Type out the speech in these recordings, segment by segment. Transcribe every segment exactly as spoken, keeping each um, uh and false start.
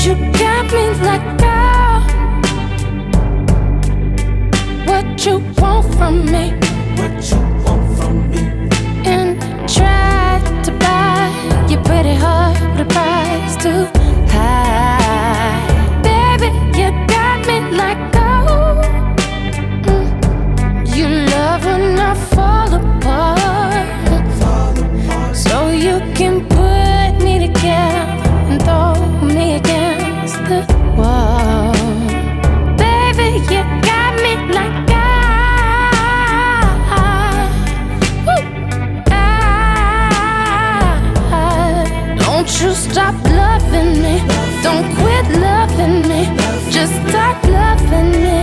You got me like, girl, what you want from me? What you want from me? And try to buy your pretty heart with a price too high. Baby, you got me like, oh, mm. You love when I fall apart, so you can put me together and throw me against the wall. Baby, you got me like, I, woo, I, don't you stop loving me, don't quit loving me, just stop loving me.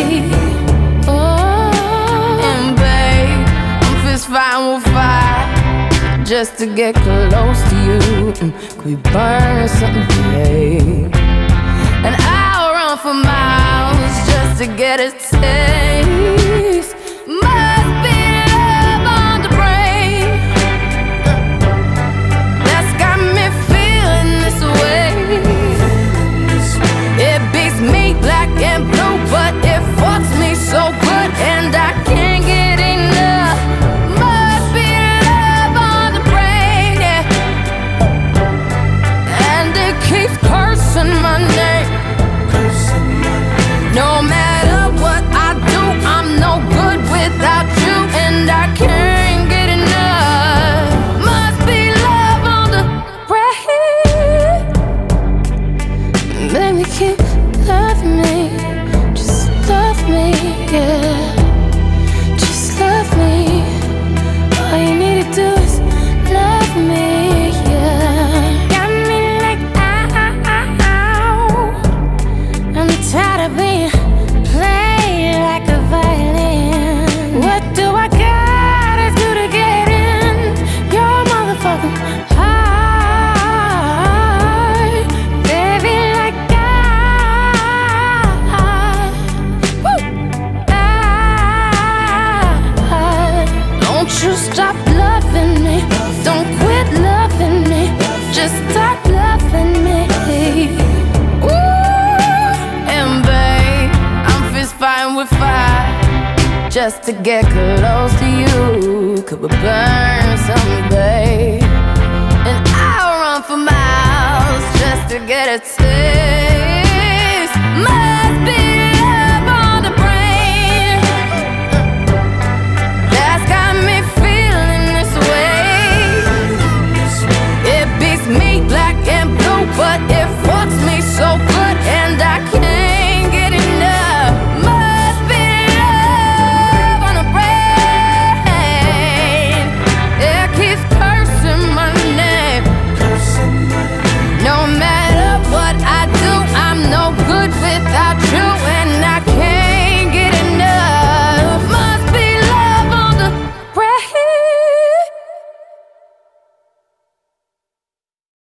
Oh, and babe, I'm fist fighting with fire just to get close to you. Mm, could we burn something today? And I'll run for miles just to get a taste. Must be love on the brain that's got me feeling this way. It beats me black and blue, but it fucks me so good, and I can't get enough. Must be love on the brain, yeah. And it keeps cursing my name. No matter what I do, I'm no good without you, and I can't get enough. Must be love on the brain. Baby, keep loving me, just love me, yeah. Just love me. All you need to do is love me, yeah. Got me like, ow. I'm tired of being played like a violin. What do I gotta do to get in your motherfucking heart? Baby, like I, woo, I, don't you stop loving me, don't quit loving me, just stop loving me. Ooh, and babe, I'm fist fighting with fire just to get close to you. Could we burn something, babe? And I'll run for miles just to get a taste. My